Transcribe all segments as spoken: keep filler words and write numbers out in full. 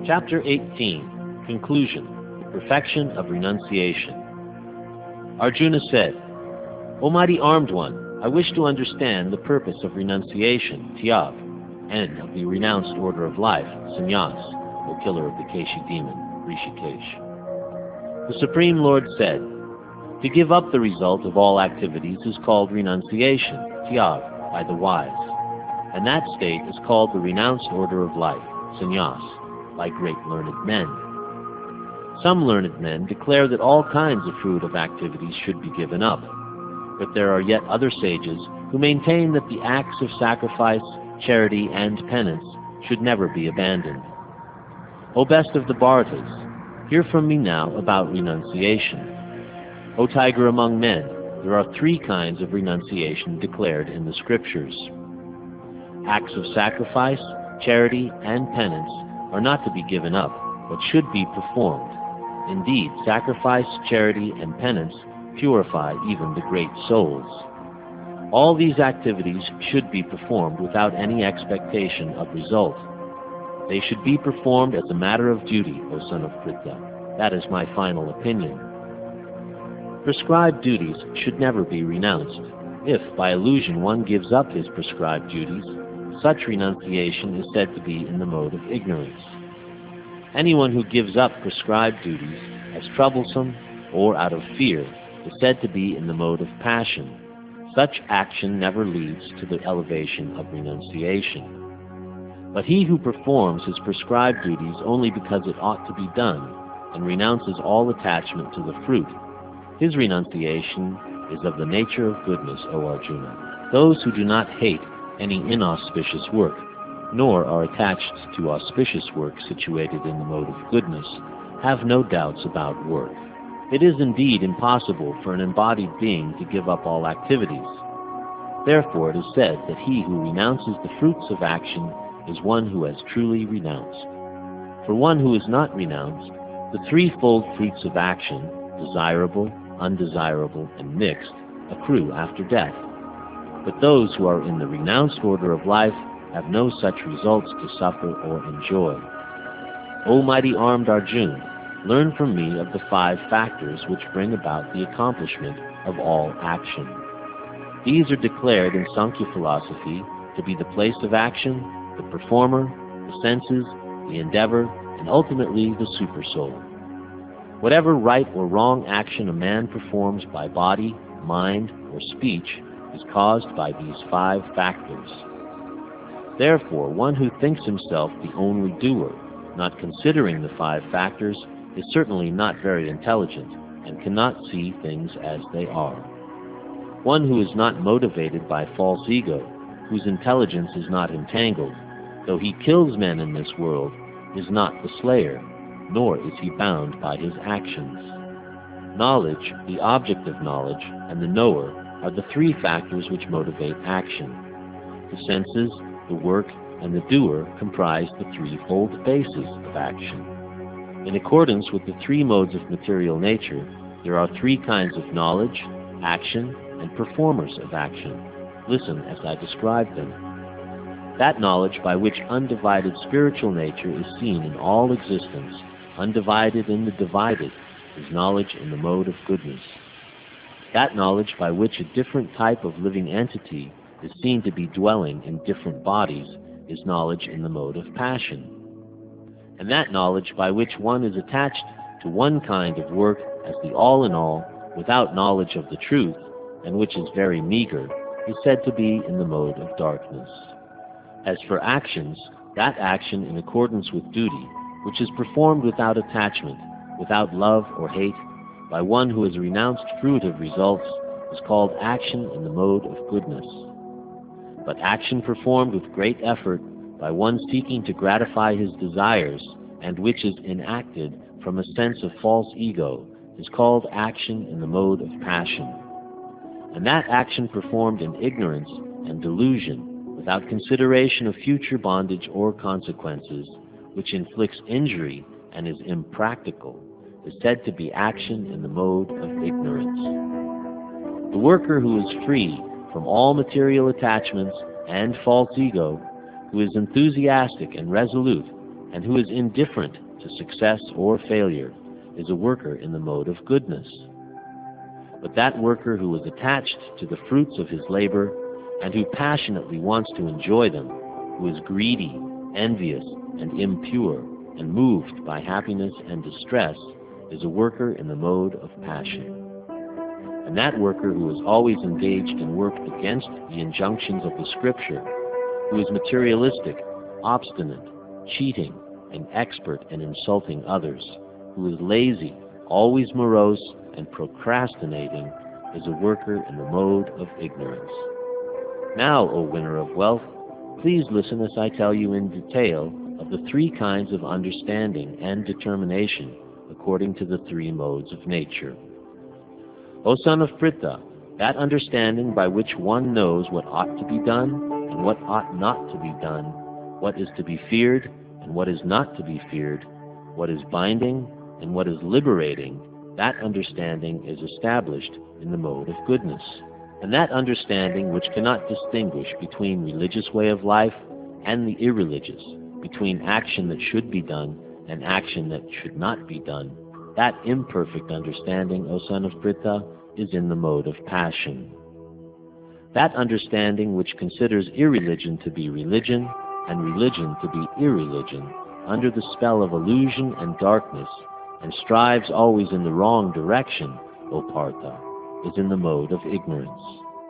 Chapter eighteen. Conclusion. The Perfection of Renunciation. Arjuna said, O mighty armed one, I wish to understand the purpose of renunciation, Tyag, and of the renounced order of life, Sannyas, O killer of the Keshi demon, Rishikesh. The Supreme Lord said, to give up the result of all activities is called renunciation, Tyag, by the wise, and that state is called the renounced order of life, Sannyas, by great learned men. Some learned men declare that all kinds of fruitive activities should be given up, but there are yet other sages who maintain that the acts of sacrifice, charity, and penance should never be abandoned. O best of the Bharatas, hear from me now about renunciation. O tiger among men, there are three kinds of renunciation declared in the scriptures. Acts of sacrifice, charity, and penance are not to be given up, but should be performed. Indeed, sacrifice, charity, and penance purify even the great souls. All these activities should be performed without any expectation of result. They should be performed as a matter of duty, O son of Pritha. That is my final opinion. Prescribed duties should never be renounced. If, by illusion, one gives up his prescribed duties, such renunciation is said to be in the mode of ignorance. Anyone who gives up prescribed duties as troublesome or out of fear is said to be in the mode of passion. Such action never leads to the elevation of renunciation. But he who performs his prescribed duties only because it ought to be done and renounces all attachment to the fruit, his renunciation is of the nature of goodness, O Arjuna. Those who do not hate any inauspicious work, nor are attached to auspicious work situated in the mode of goodness, have no doubts about work. It is indeed impossible for an embodied being to give up all activities. Therefore it is said that he who renounces the fruits of action is one who has truly renounced. For one who is not renounced, the threefold fruits of action, desirable, undesirable, and mixed, accrue after death. But those who are in the renounced order of life have no such results to suffer or enjoy. O mighty armed Arjuna, learn from me of the five factors which bring about the accomplishment of all action. These are declared in Sankhya philosophy to be the place of action, the performer, the senses, the endeavor, and ultimately the supersoul. Whatever right or wrong action a man performs by body, mind, or speech is caused by these five factors. Therefore, one who thinks himself the only doer, not considering the five factors, is certainly not very intelligent and cannot see things as they are. One who is not motivated by false ego, whose intelligence is not entangled, though he kills men in this world, is not the slayer, nor is he bound by his actions. Knowledge, the object of knowledge, and the knower are the three factors which motivate action. The senses, the work, and the doer comprise the threefold basis of action. In accordance with the three modes of material nature, there are three kinds of knowledge, action, and performers of action. Listen as I describe them. That knowledge by which undivided spiritual nature is seen in all existence, undivided in the divided, is knowledge in the mode of goodness. That knowledge by which a different type of living entity is seen to be dwelling in different bodies is knowledge in the mode of passion. And that knowledge by which one is attached to one kind of work as the all-in-all without knowledge of the truth, and which is very meager, is said to be in the mode of darkness. As for actions, that action in accordance with duty, which is performed without attachment, without love or hate, by one who has renounced fruitive results, is called action in the mode of goodness. But action performed with great effort by one seeking to gratify his desires, and which is enacted from a sense of false ego, is called action in the mode of passion. And that action performed in ignorance and delusion, without consideration of future bondage or consequences, which inflicts injury and is impractical, is said to be action in the mode of ignorance. The worker who is free from all material attachments and false ego, who is enthusiastic and resolute, and who is indifferent to success or failure is a worker in the mode of goodness. But that worker who is attached to the fruits of his labor and who passionately wants to enjoy them, who is greedy, envious, and impure, and moved by happiness and distress, is a worker in the mode of passion. And that worker who is always engaged in work against the injunctions of the Scripture, who is materialistic, obstinate, cheating, and expert in insulting others, who is lazy, always morose, and procrastinating, is a worker in the mode of ignorance. Now, O winner of wealth, please listen as I tell you in detail of the three kinds of understanding and determination according to the three modes of nature. O son of Pritha, that understanding by which one knows what ought to be done and what ought not to be done, what is to be feared and what is not to be feared, what is binding and what is liberating, that understanding is established in the mode of goodness. And that understanding which cannot distinguish between religious way of life and the irreligious, between action that should be done and action that should not be done, that imperfect understanding, O son of Pritha, is in the mode of passion. That understanding which considers irreligion to be religion and religion to be irreligion, under the spell of illusion and darkness, and strives always in the wrong direction, O Partha, is in the mode of ignorance.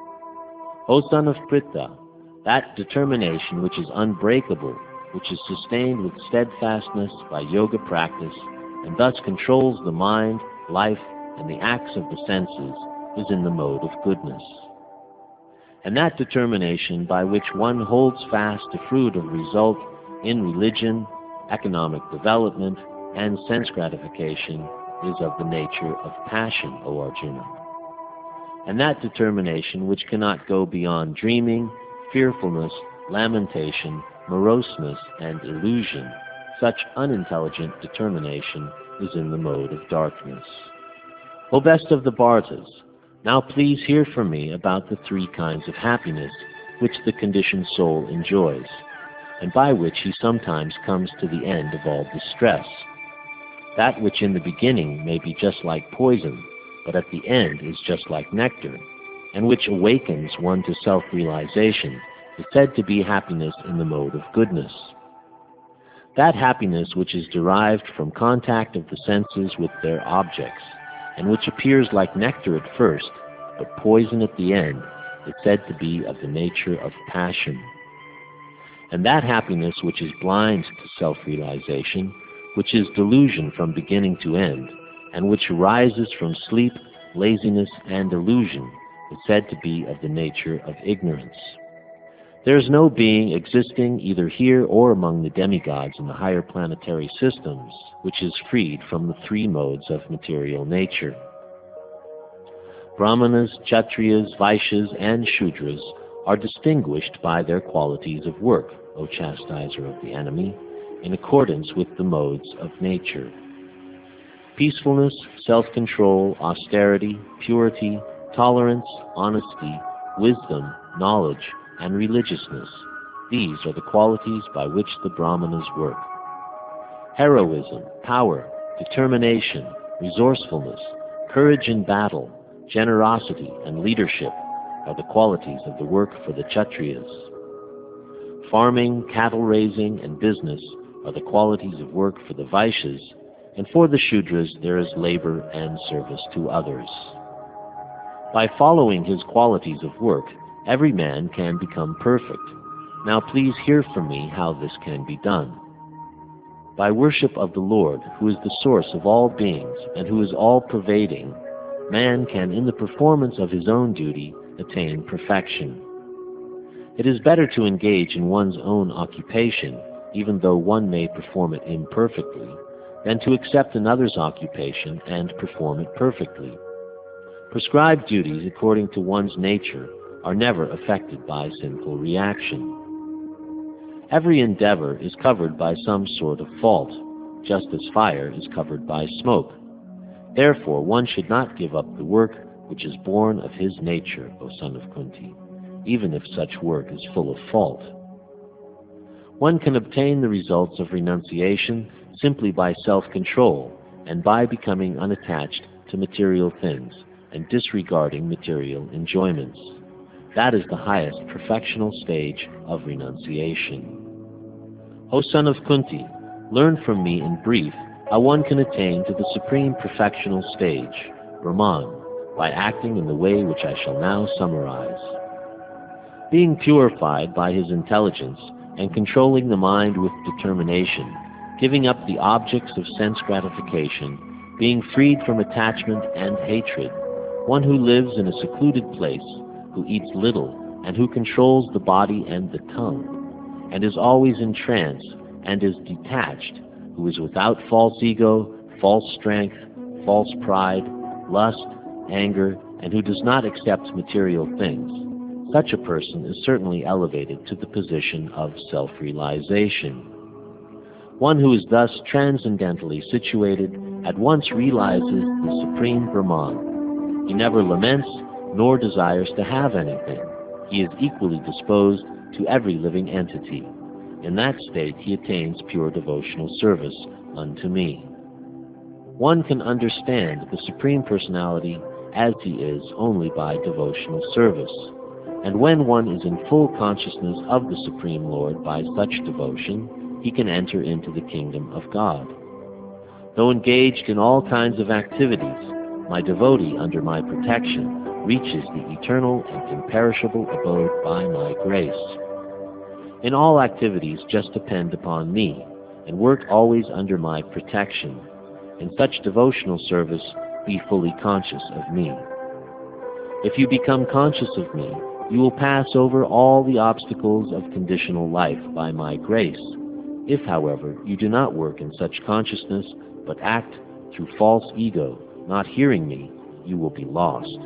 O son of Pritha, that determination which is unbreakable, which is sustained with steadfastness by yoga practice, and thus controls the mind, life, and the acts of the senses, is in the mode of goodness. And that determination by which one holds fast to fruit of result in religion, economic development, and sense gratification is of the nature of passion, O Arjuna. And that determination which cannot go beyond dreaming, fearfulness, lamentation, moroseness, and illusion, such unintelligent determination is in the mode of darkness. O best of the Bhartas, now please hear from me about the three kinds of happiness which the conditioned soul enjoys, and by which he sometimes comes to the end of all distress. That which in the beginning may be just like poison, but at the end is just like nectar, and which awakens one to self-realization, is said to be happiness in the mode of goodness. That happiness which is derived from contact of the senses with their objects, and which appears like nectar at first, but poison at the end, is said to be of the nature of passion. And that happiness which is blind to self-realization, which is delusion from beginning to end, and which arises from sleep, laziness, and illusion, is said to be of the nature of ignorance. There is no being existing either here or among the demigods in the higher planetary systems which is freed from the three modes of material nature. Brahmanas, Kshatriyas, Vaishyas, and Shudras are distinguished by their qualities of work, O chastiser of the enemy, in accordance with the modes of nature. Peacefulness, self-control, austerity, purity, tolerance, honesty, wisdom, knowledge, and religiousness, these are the qualities by which the Brahmanas work. Heroism, power, determination, resourcefulness, courage in battle, generosity, and leadership are the qualities of the work for the Kshatriyas. Farming, cattle raising, and business are the qualities of work for the Vaishyas, and for the Shudras there is labor and service to others. By following his qualities of work, every man can become perfect. Now please hear from me how this can be done. By worship of the Lord, who is the source of all beings and who is all-pervading, man can, in the performance of his own duty, attain perfection. It is better to engage in one's own occupation, even though one may perform it imperfectly, than to accept another's occupation and perform it perfectly. Prescribed duties according to one's nature are never affected by sinful reaction. Every endeavor is covered by some sort of fault, just as fire is covered by smoke. Therefore, one should not give up the work which is born of his nature, O son of Kunti, even if such work is full of fault. One can obtain the results of renunciation simply by self-control and by becoming unattached to material things and disregarding material enjoyments. That is the highest perfectional stage of renunciation. O son of Kunti, learn from me in brief how one can attain to the supreme perfectional stage, Brahman, by acting in the way which I shall now summarize. Being purified by his intelligence and controlling the mind with determination, giving up the objects of sense gratification, being freed from attachment and hatred, one who lives in a secluded place, who eats little, and who controls the body and the tongue, and is always in trance, and is detached, who is without false ego, false strength, false pride, lust, anger, and who does not accept material things. Such a person is certainly elevated to the position of self-realization. One who is thus transcendently situated at once realizes the supreme Brahman. He never laments nor desires to have anything. He is equally disposed to every living entity. In that state he attains pure devotional service unto me. One can understand the Supreme Personality as he is only by devotional service. And when one is in full consciousness of the Supreme Lord by such devotion, he can enter into the kingdom of God. Though engaged in all kinds of activities, my devotee under my protection reaches the eternal and imperishable abode by my grace. In all activities just depend upon me, and work always under my protection. In such devotional service, be fully conscious of me. If you become conscious of me, you will pass over all the obstacles of conditional life by my grace. If, however, you do not work in such consciousness, but act through false ego, not hearing me, you will be lost.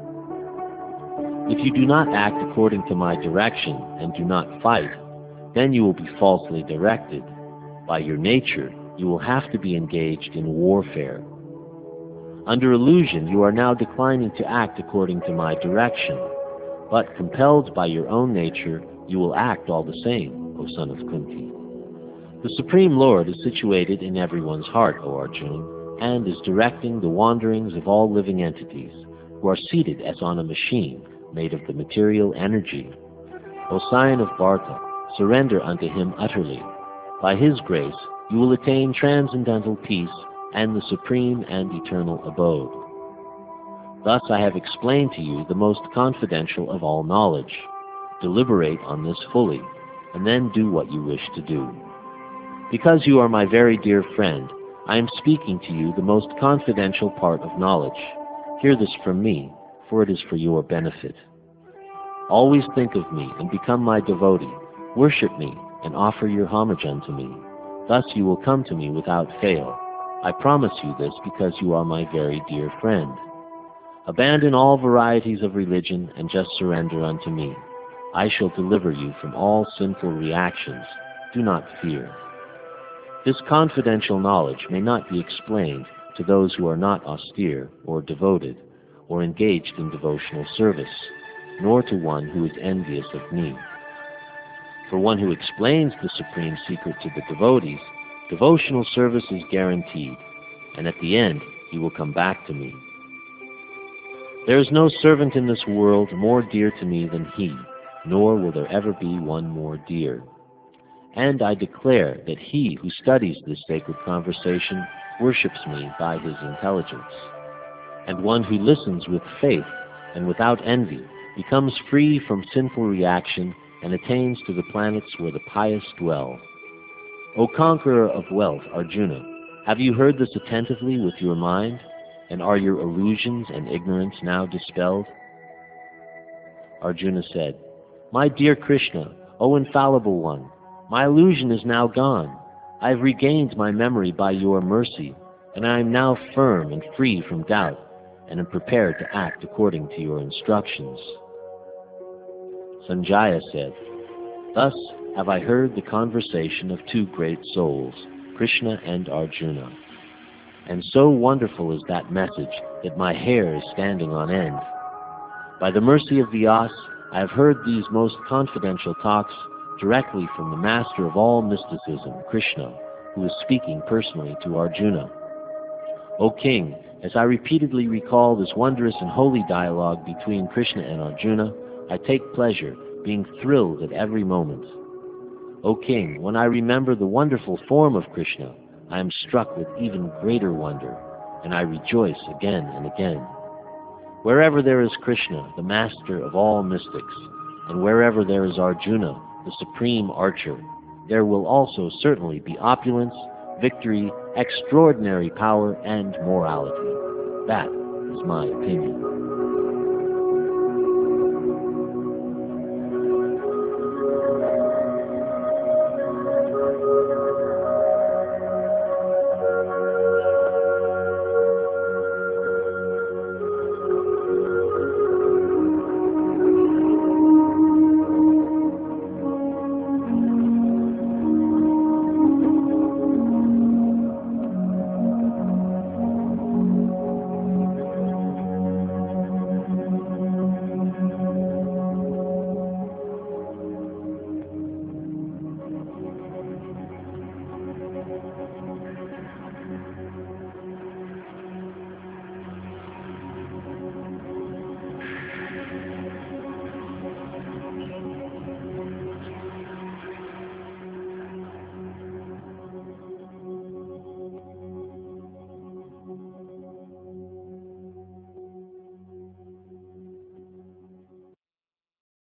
If you do not act according to my direction and do not fight, then you will be falsely directed. By your nature, you will have to be engaged in warfare. Under illusion, you are now declining to act according to my direction, but compelled by your own nature, you will act all the same, O son of Kunti. The Supreme Lord is situated in everyone's heart, O Arjuna, and is directing the wanderings of all living entities, who are seated as on a machine made of the material energy. O scion of Bharata, surrender unto him utterly. By his grace, you will attain transcendental peace and the supreme and eternal abode. Thus I have explained to you the most confidential of all knowledge. Deliberate on this fully, and then do what you wish to do. Because you are my very dear friend, I am speaking to you the most confidential part of knowledge. Hear this from me, for it is for your benefit. Always think of me and become my devotee. Worship me and offer your homage unto me. Thus you will come to me without fail. I promise you this because you are my very dear friend. Abandon all varieties of religion and just surrender unto me. I shall deliver you from all sinful reactions. Do not fear. This confidential knowledge may not be explained to those who are not austere or devoted or engaged in devotional service, nor to one who is envious of me. For one who explains the supreme secret to the devotees, devotional service is guaranteed, and at the end he will come back to me. There is no servant in this world more dear to me than he, nor will there ever be one more dear. And I declare that he who studies this sacred conversation worships me by his intelligence. And one who listens with faith and without envy becomes free from sinful reaction and attains to the planets where the pious dwell. O conqueror of wealth, Arjuna, have you heard this attentively with your mind? And are your illusions and ignorance now dispelled? Arjuna said, My dear Krishna, O infallible one, my illusion is now gone. I have regained my memory by your mercy, and I am now firm and free from doubt, and am prepared to act according to your instructions. Sanjaya said, Thus have I heard the conversation of two great souls, Krishna and Arjuna. And so wonderful is that message that my hair is standing on end. By the mercy of Vyasa, I have heard these most confidential talks directly from the master of all mysticism, Krishna, who is speaking personally to Arjuna. O king, as I repeatedly recall this wondrous and holy dialogue between Krishna and Arjuna, I take pleasure, being thrilled at every moment. O king, when I remember the wonderful form of Krishna, I am struck with even greater wonder, and I rejoice again and again. Wherever there is Krishna, the master of all mystics, and wherever there is Arjuna, the supreme archer, there will also certainly be opulence, victory, extraordinary power, and morality. That is my opinion.